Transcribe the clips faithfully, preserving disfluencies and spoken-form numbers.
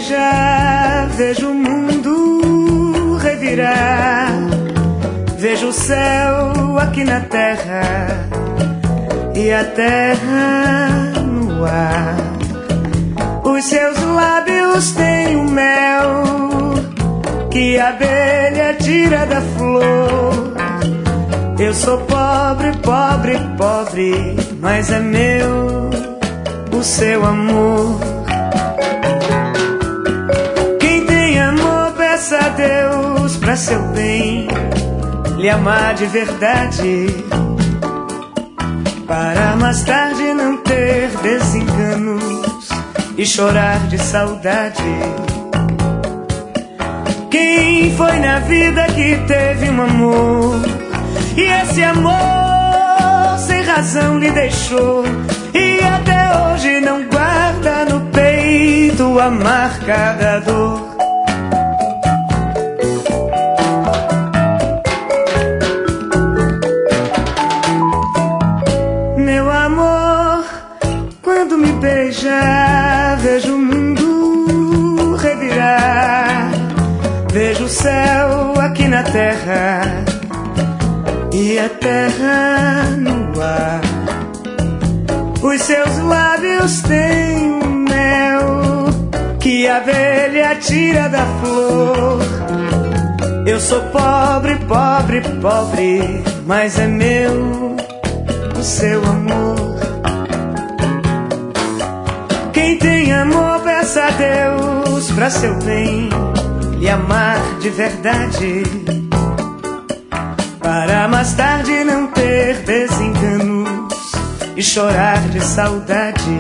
beija, vejo o mundo revirar. Vejo o céu aqui na terra e a terra no ar. Os seus lábios têm o mel que a abelha tira da flor. Eu sou pobre, pobre, pobre, mas é meu o seu amor. Quem tem amor, peça a Deus pra seu bem lhe amar de verdade, para mais tarde não ter desenganos e chorar de saudade. Quem foi na vida que teve um amor e esse amor sem razão lhe deixou, e até hoje não guarda no peito a marca da dor? Meu amor, quando me beija, vejo o mundo revirar. Vejo o céu aqui na terra e a terra no ar. Os seus lábios têm um mel que a abelha tira da flor. Eu sou pobre, pobre, pobre, mas é meu o seu amor. Quem tem amor, peça a Deus pra seu bem lhe amar de verdade, para mais tarde não ter desenganos e chorar de saudade.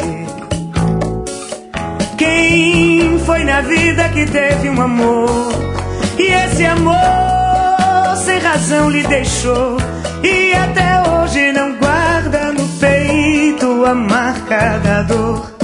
Quem foi na vida que teve um amor e esse amor sem razão lhe deixou, e até hoje não guarda no peito a marca da dor?